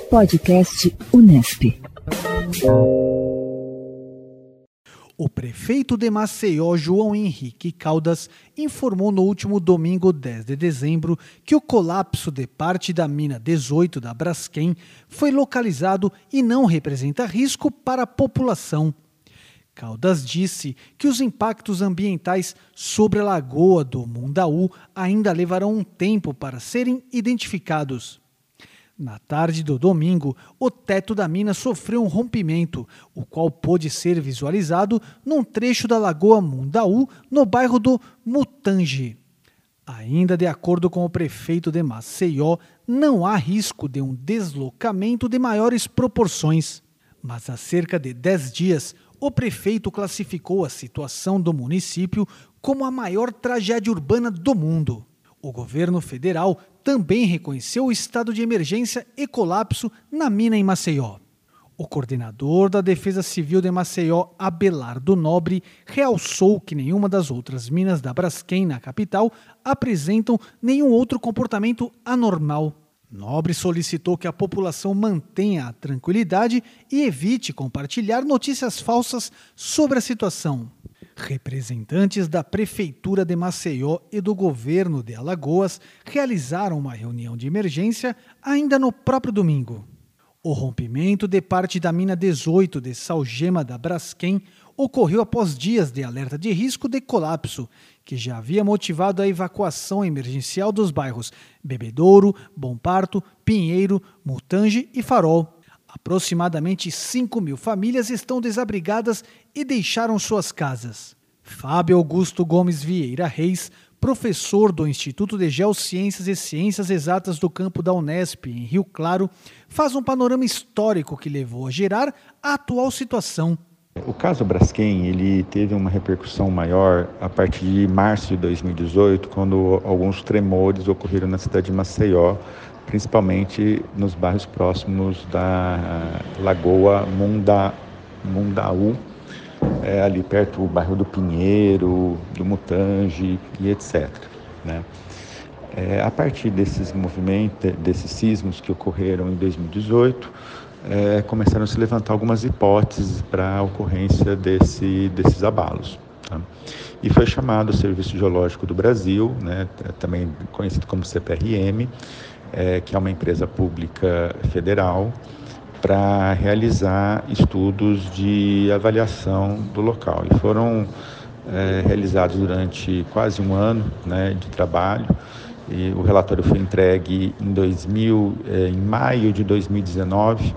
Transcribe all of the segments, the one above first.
Podcast Unesp. O prefeito de Maceió, João Henrique Caldas, informou no último domingo, 10 de dezembro, que o colapso de parte da mina 18 da Braskem foi localizado e não representa risco para a população. Caldas disse que os impactos ambientais sobre a lagoa do Mundaú ainda levarão um tempo para serem identificados. Na tarde do domingo, o teto da mina sofreu um rompimento, o qual pôde ser visualizado num trecho da lagoa Mundaú, no bairro do Mutange. Ainda de acordo com o prefeito de Maceió, não há risco de um deslocamento de maiores proporções. Mas há cerca de 10 dias, o prefeito classificou a situação do município como a maior tragédia urbana do mundo. O governo federal também reconheceu o estado de emergência e colapso na mina em Maceió. O coordenador da Defesa Civil de Maceió, Abelardo Nobre, realçou que nenhuma das outras minas da Braskem na capital apresentam nenhum outro comportamento anormal. Nobre solicitou que a população mantenha a tranquilidade e evite compartilhar notícias falsas sobre a situação. Representantes da Prefeitura de Maceió e do governo de Alagoas realizaram uma reunião de emergência ainda no próprio domingo. O rompimento de parte da mina 18 de Salgema da Braskem ocorreu após dias de alerta de risco de colapso, que já havia motivado a evacuação emergencial dos bairros Bebedouro, Bom Parto, Pinheiro, Mutange e Farol. Aproximadamente 5.000 famílias estão desabrigadas e deixaram suas casas. Fábio Augusto Gomes Vieira Reis, professor do Instituto de Geociências e Ciências Exatas do campo da Unesp, em Rio Claro, faz um panorama histórico que levou a gerar a atual situação. O caso Braskem, ele teve uma repercussão maior a partir de março de 2018, quando alguns tremores ocorreram na cidade de Maceió, principalmente nos bairros próximos da Lagoa Mundaú, ali perto do bairro do Pinheiro, do Mutange e etc. Né? A partir desses movimentos, desses sismos que ocorreram em 2018, começaram a se levantar algumas hipóteses para a ocorrência desses abalos. Tá? E foi chamado o Serviço Geológico do Brasil, né, também conhecido como CPRM, que é uma empresa pública federal, para realizar estudos de avaliação do local. E foram realizados durante quase um ano, né, de trabalho, e o relatório foi entregue em maio de 2019,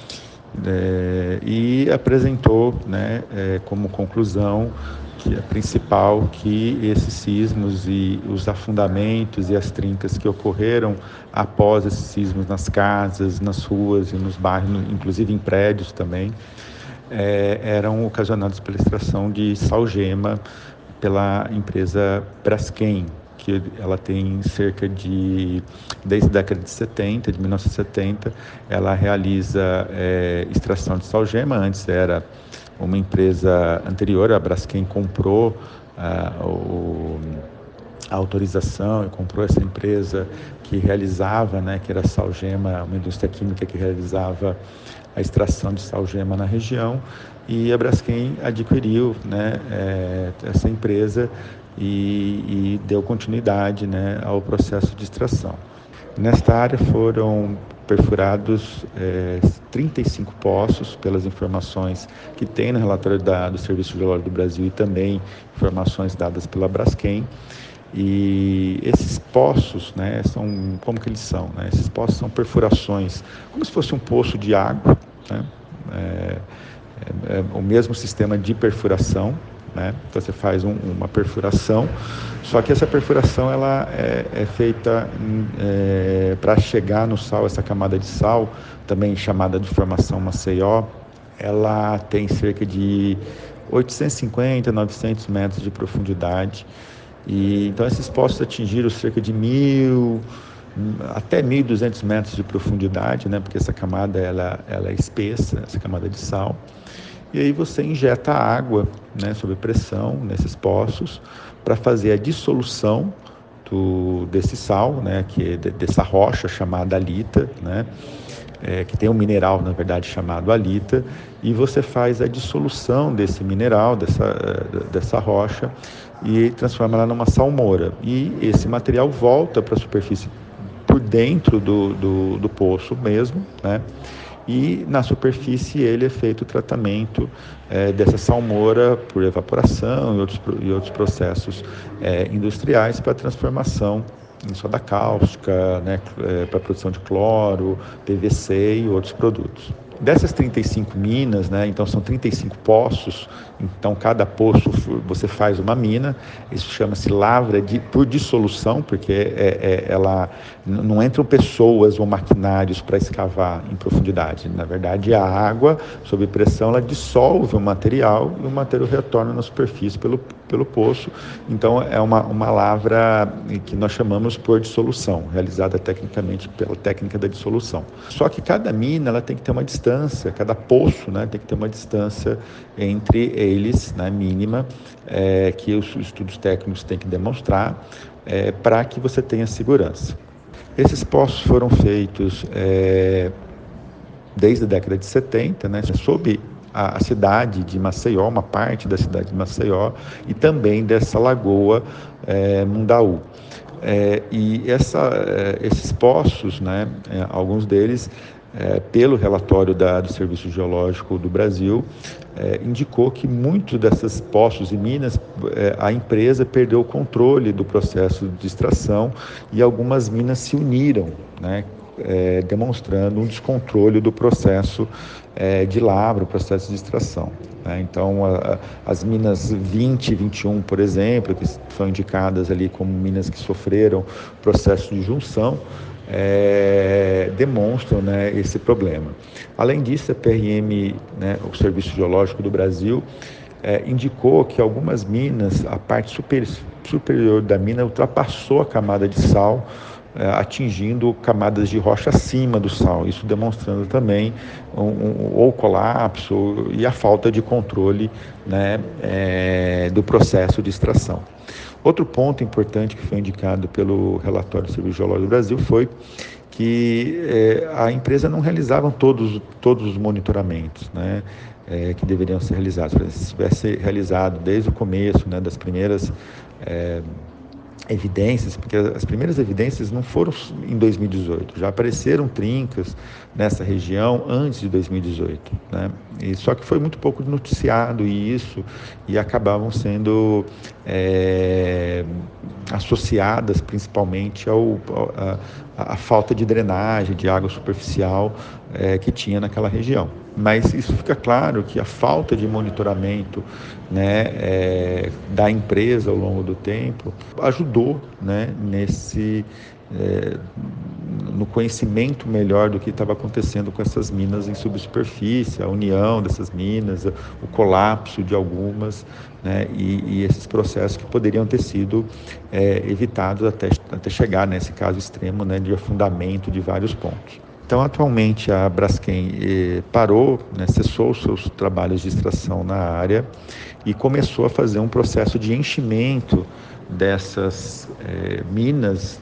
e apresentou, né, como conclusão que a principal, que esses sismos e os afundamentos e as trincas que ocorreram após esses sismos nas casas, nas ruas e nos bairros, inclusive em prédios também, eram ocasionados pela extração de salgema pela empresa Braskem, que ela tem desde a década de 70, de 1970, ela realiza extração de salgema. Antes era uma empresa anterior, a Braskem comprou a autorização e comprou essa empresa que realizava, né, que era a Salgema, uma indústria química que realizava a extração de salgema na região, e a Braskem adquiriu, né, essa empresa e deu continuidade, né, ao processo de extração. Nesta área foram perfurados 35 poços, pelas informações que tem no relatório do Serviço Geológico do Brasil e também informações dadas pela Braskem. E esses poços, né, como que eles são? Né? Esses poços são perfurações, como se fosse um poço de água, né? O mesmo sistema de perfuração, né? Então você faz uma perfuração, só que essa perfuração ela é feita para chegar no sal. Essa camada de sal, também chamada de formação Maceió, ela tem cerca de 850, 900 metros de profundidade. E então esses poços atingiram cerca de 1.000 até 1.200 metros de profundidade, né? Porque essa camada ela é espessa, essa camada de sal. E aí você injeta água, né, sob pressão nesses poços para fazer a dissolução desse sal, né, dessa rocha chamada halita, né, que tem um mineral, na verdade, chamado halita, e você faz a dissolução desse mineral, dessa rocha, e transforma ela numa salmoura. E esse material volta para a superfície por dentro do poço mesmo, né? E na superfície ele é feito o tratamento dessa salmoura por evaporação e outros processos industriais para transformação em soda cáustica, né, para a produção de cloro, PVC e outros produtos. Dessas 35 minas, né, então são 35 poços, então cada poço você faz uma mina, isso chama-se lavra por dissolução, porque ela não entram pessoas ou maquinários para escavar em profundidade. Na verdade, a água, sob pressão, ela dissolve o material e o material retorna na superfície pelo poço. Então, é uma lavra que nós chamamos por dissolução, realizada tecnicamente pela técnica da dissolução. Só que cada mina ela tem que ter uma distância, cada poço, né, tem que ter uma distância entre eles, né, mínima, que os estudos técnicos têm que demonstrar para que você tenha segurança. Esses poços foram feitos desde a década de 70, né, sob a cidade de Maceió, uma parte da cidade de Maceió, e também dessa lagoa Mundaú. E esses poços, né, alguns deles, pelo relatório do Serviço Geológico do Brasil, indicou que muitos desses poços e minas, a empresa perdeu o controle do processo de extração e algumas minas se uniram, né, demonstrando um descontrole do processo de lavra, o processo de extração. Então, as minas 20 e 21, por exemplo, que são indicadas ali como minas que sofreram processo de junção, demonstram, né, esse problema. Além disso, a PRM, né, o Serviço Geológico do Brasil, indicou que algumas minas, a parte superior da mina ultrapassou a camada de sal, atingindo camadas de rocha acima do sal, isso demonstrando também o colapso e a falta de controle, né, do processo de extração. Outro ponto importante que foi indicado pelo relatório do Serviço Geológico do Brasil foi que a empresa não realizava todos os monitoramentos, né, que deveriam ser realizados. Se tivesse realizado desde o começo, né, das primeiras evidências, porque as primeiras evidências não foram em 2018, já apareceram trincas nessa região antes de 2018, né? E só que foi muito pouco noticiado e acabavam sendo associadas principalmente à falta de drenagem de água superficial que tinha naquela região. Mas isso fica claro que a falta de monitoramento, né, da empresa ao longo do tempo ajudou, né, no conhecimento melhor do que estava acontecendo com essas minas em subsuperfície, a união dessas minas, o colapso de algumas, né, e esses processos que poderiam ter sido evitados até chegar nesse caso extremo, né, de afundamento de vários pontos. Então, atualmente, a Braskem parou, né, cessou os seus trabalhos de extração na área e começou a fazer um processo de enchimento dessas minas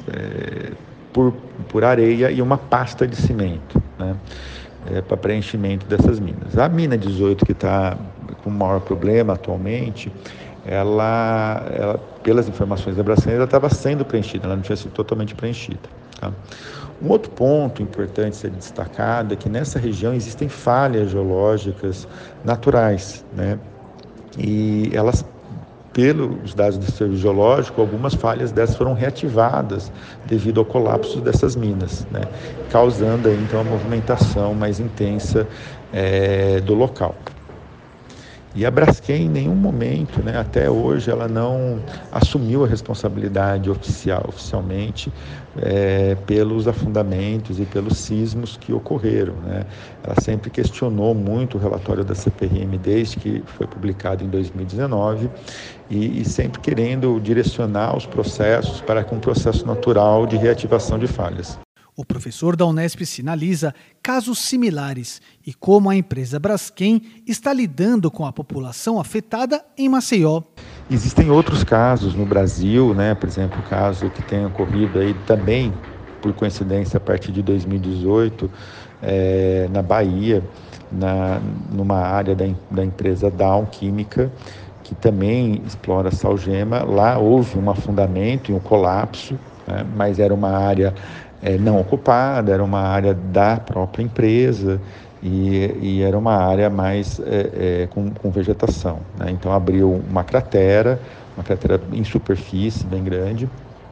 por areia e uma pasta de cimento, né, para preenchimento dessas minas. A mina 18, que está com o maior problema atualmente, ela, pelas informações da Braskem, ela estava sendo preenchida, ela não tinha sido totalmente preenchida. Tá? Um outro ponto importante ser destacado é que nessa região existem falhas geológicas naturais, né? E elas, pelos dados do Serviço Geológico, algumas falhas dessas foram reativadas devido ao colapso dessas minas, né? Causando aí, então, a movimentação mais intensa do local. E a Braskem, em nenhum momento, né, até hoje, ela não assumiu a responsabilidade oficialmente pelos afundamentos e pelos sismos que ocorreram, né? Ela sempre questionou muito o relatório da CPRM desde que foi publicado em 2019 e sempre querendo direcionar os processos para um processo natural de reativação de falhas. O professor da Unesp sinaliza casos similares e como a empresa Braskem está lidando com a população afetada em Maceió. Existem outros casos no Brasil, né? Por exemplo, o caso que tem ocorrido aí também por coincidência, a partir de 2018, na Bahia, numa área da empresa Dow Química, que também explora salgema. Lá houve um afundamento e um colapso, né? Mas era uma área não ocupada, era uma área da própria empresa e era uma área mais com vegetação, né? Então abriu uma cratera em superfície bem grande,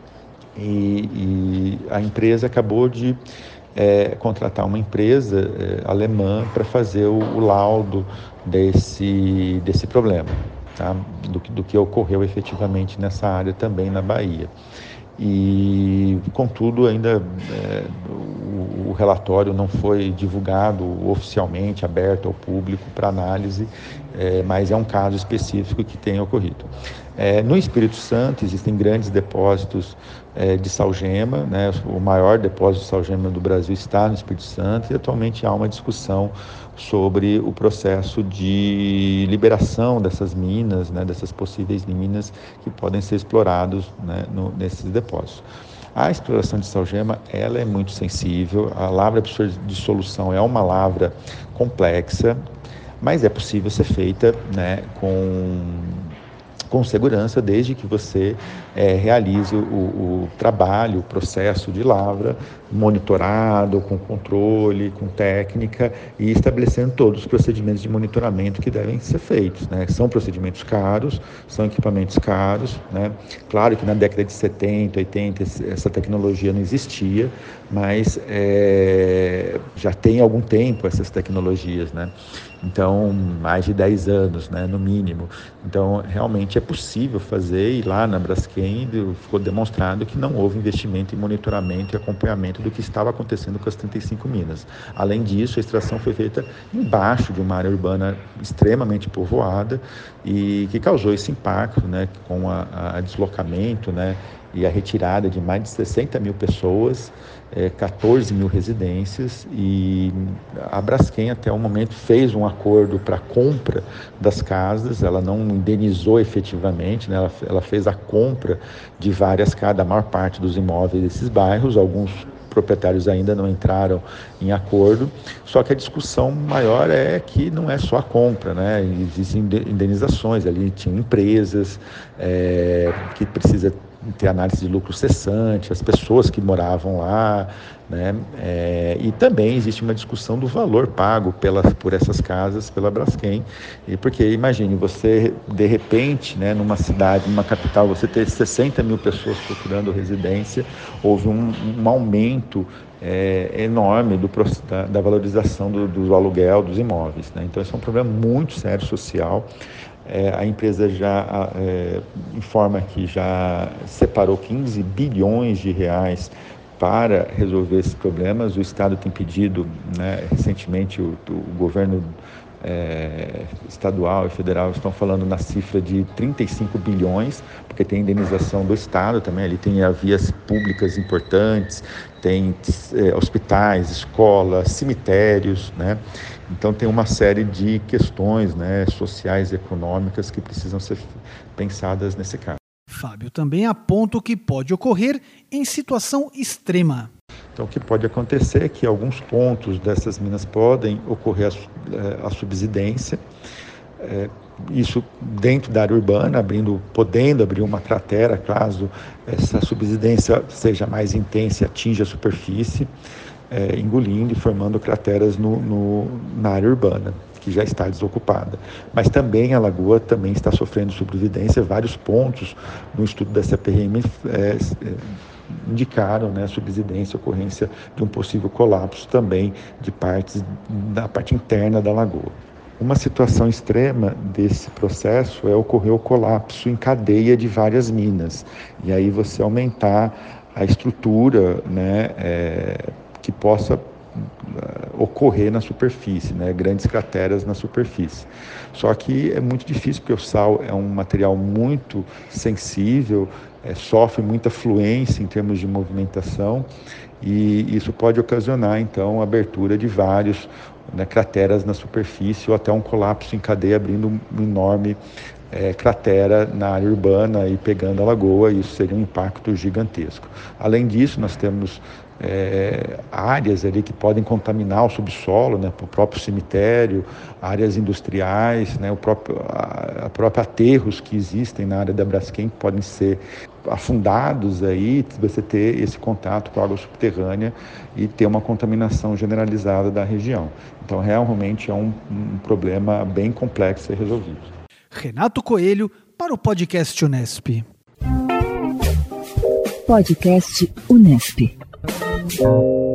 e a empresa acabou de contratar uma empresa alemã para fazer o laudo desse problema, tá? do que ocorreu efetivamente nessa área também na Bahia. E, contudo, ainda o relatório não foi divulgado oficialmente, aberto ao público para análise, mas é um caso específico que tem ocorrido. No Espírito Santo existem grandes depósitos de salgema, né? O maior depósito de salgema do Brasil está no Espírito Santo, e atualmente há uma discussão sobre o processo de liberação dessas minas, né, dessas possíveis minas que podem ser explorados, né, nesses depósitos. A exploração de salgema, ela é muito sensível. A lavra de dissolução é uma lavra complexa, mas é possível ser feita, né, com segurança, desde que você realize o trabalho, o processo de lavra, monitorado, com controle, com técnica, e estabelecendo todos os procedimentos de monitoramento que devem ser feitos, né? São procedimentos caros, são equipamentos caros, né? Claro que na década de 70, 80, essa tecnologia não existia, mas já tem algum tempo essas tecnologias, né? Então, mais de 10 anos, né, no mínimo. Então, realmente é possível fazer, e lá na Braskem ficou demonstrado que não houve investimento em monitoramento e acompanhamento do que estava acontecendo com as 35 minas. Além disso, a extração foi feita embaixo de uma área urbana extremamente povoada e que causou esse impacto, né, com a deslocamento, né, e a retirada de mais de 60 mil pessoas, 14 mil residências, e a Braskem até o momento fez um acordo para a compra das casas. Ela não indenizou efetivamente, né? Ela fez a compra de várias casas, da maior parte dos imóveis desses bairros. Alguns proprietários ainda não entraram em acordo, só que a discussão maior é que não é só a compra, né? Existem indenizações, ali tinham empresas que precisam ter análise de lucro cessante, as pessoas que moravam lá, né? E também existe uma discussão do valor pago por essas casas pela Braskem, porque imagine você, de repente, né, numa cidade, numa capital, você ter 60 mil pessoas procurando residência. Houve um aumento enorme da valorização do aluguel dos imóveis, né? Então, esse é um problema muito sério social. A empresa já informa que já separou 15 bilhões de reais para resolver esses problemas. O Estado tem pedido, né, recentemente o governo estadual e federal estão falando na cifra de 35 bilhões, porque tem indenização do Estado também, ali tem vias públicas importantes, tem hospitais, escolas, cemitérios, né? Então tem uma série de questões, né, sociais e econômicas que precisam ser pensadas nesse caso. Fábio também aponta o que pode ocorrer em situação extrema. Então, o que pode acontecer é que alguns pontos dessas minas podem ocorrer a subsidência, isso dentro da área urbana, podendo abrir uma cratera, caso essa subsidência seja mais intensa e atinja a superfície, engolindo e formando crateras na área urbana, que já está desocupada. Mas também a lagoa também está sofrendo subsidência. Vários pontos no estudo da CPRM indicaram, né, subsidência, ocorrência de um possível colapso também da parte interna da lagoa. Uma situação extrema desse processo ocorrer o colapso em cadeia de várias minas, e aí você aumentar a estrutura, né, que possa ocorrer na superfície, né, grandes crateras na superfície. Só que é muito difícil, porque o sal é um material muito sensível, sofre muita fluência em termos de movimentação, e isso pode ocasionar, então, a abertura de vários, né, crateras na superfície, ou até um colapso em cadeia, abrindo uma enorme cratera na área urbana e pegando a lagoa, e isso seria um impacto gigantesco. Além disso, nós temos áreas ali que podem contaminar o subsolo, né, o próprio cemitério, áreas industriais, né, a própria aterros que existem na área da Braskem que podem ser afundados aí, você ter esse contato com a água subterrânea e ter uma contaminação generalizada da região. Então, realmente é um problema bem complexo a ser resolvido. Renato Coelho para o podcast Unesp. Podcast Unesp.